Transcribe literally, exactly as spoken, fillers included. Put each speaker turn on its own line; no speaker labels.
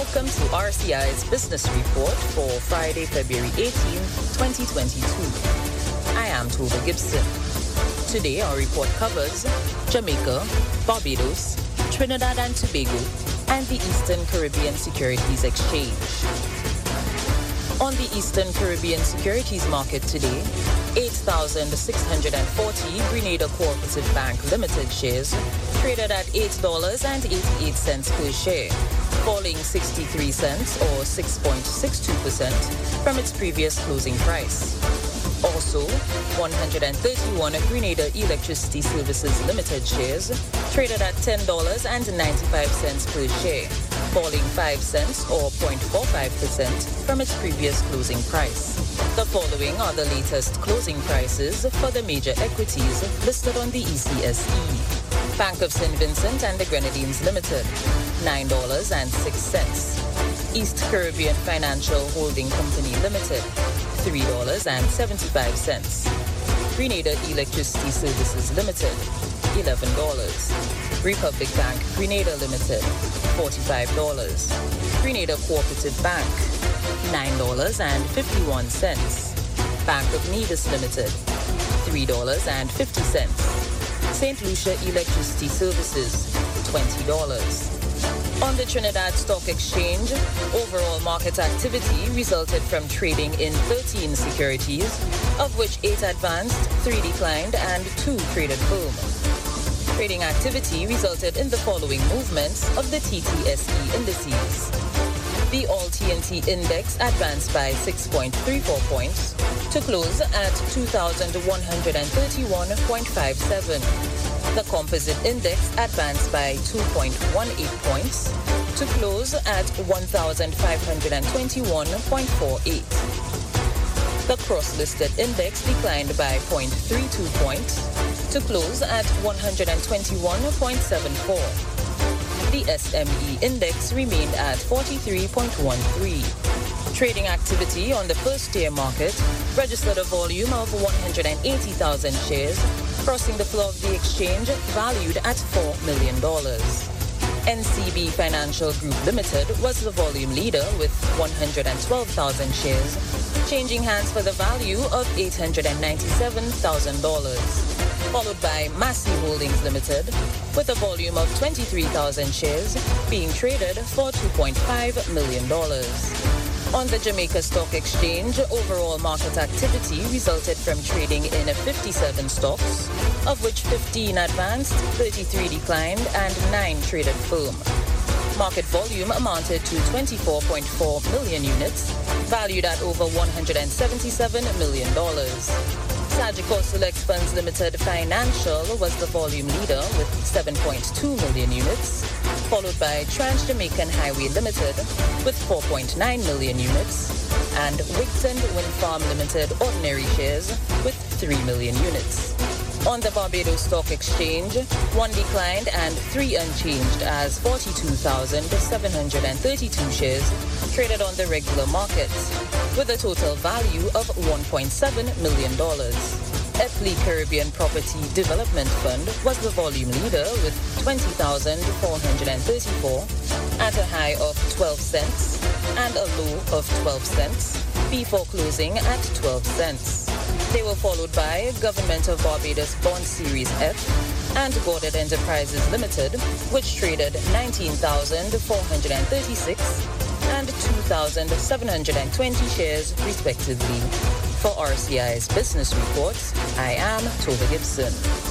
Welcome to R C I's Business Report for Friday, February eighteenth, twenty twenty-two. I am Tova Gibson. Today our report covers Jamaica, Barbados, Trinidad and Tobago, and the Eastern Caribbean Securities Exchange. On the Eastern Caribbean Securities Market today, eight thousand six hundred forty Grenada Cooperative Bank Limited shares traded at eight dollars and eighty-eight cents per share, falling sixty-three cents or six point six two percent from its previous closing price. Also, one hundred thirty-one Grenada Electricity Services Limited shares traded at ten dollars and ninety-five cents per share, falling five cents or zero point four five percent from its previous closing price. The following are the latest closing prices for the major equities listed on the E C S E. Bank of Saint Vincent and the Grenadines Limited, nine dollars and six cents. East Caribbean Financial Holding Company Limited, three dollars and seventy-five cents. Grenada Electricity Services Limited, eleven dollars. Republic Bank Grenada Limited, forty-five dollars. Grenada Cooperative Bank, nine dollars and fifty-one cents. Bank of Nevis Limited, three dollars and fifty cents. Saint Lucia Electricity Services, twenty dollars. On the Trinidad Stock Exchange, overall market activity resulted from trading in thirteen securities, of which eight advanced, three declined, and two traded firm. Trading activity resulted in the following movements of the T T S E indices. The All T N T Index advanced by six point three four points to close at two thousand one hundred thirty-one point five seven. The Composite Index advanced by two point one eight points to close at one thousand five hundred twenty-one point four eight. The Cross-Listed Index declined by zero point three two points to close at one hundred twenty-one point seven four. The S M E Index remained at forty-three point one three. Trading activity on the first-tier market registered a volume of one hundred eighty thousand shares, crossing the floor of the exchange valued at four million dollars. N C B Financial Group Limited was the volume leader with one hundred twelve thousand shares, changing hands for the value of eight hundred ninety-seven thousand dollars, followed by Massey Holdings Limited with a volume of twenty-three thousand shares being traded for two point five million dollars. On the Jamaica Stock Exchange, overall market activity resulted from trading in fifty-seven stocks, of which fifteen advanced, thirty-three declined, and nine traded firm. Market volume amounted to twenty-four point four million units, valued at over one hundred seventy-seven million dollars. Sagicor Select Funds Limited Financial was the volume leader with seven point two million units, followed by Trans Jamaican Highway Limited with four point nine million units, and Wigton Wind Farm Limited ordinary shares with three million units. On the Barbados Stock Exchange, one declined and three unchanged as forty-two thousand seven hundred thirty-two shares traded on the regular market, with a total value of one point seven million dollars. Epley Caribbean Property Development Fund was the volume leader with twenty thousand four hundred thirty-four at a high of twelve cents and a low of twelve cents before closing at twelve cents. They were followed by Government of Barbados Bond Series F and Gordon Enterprises Limited, which traded nineteen thousand four hundred thirty-six and two thousand seven hundred twenty shares respectively. For R C I's Business Report, I am Tova Gibson.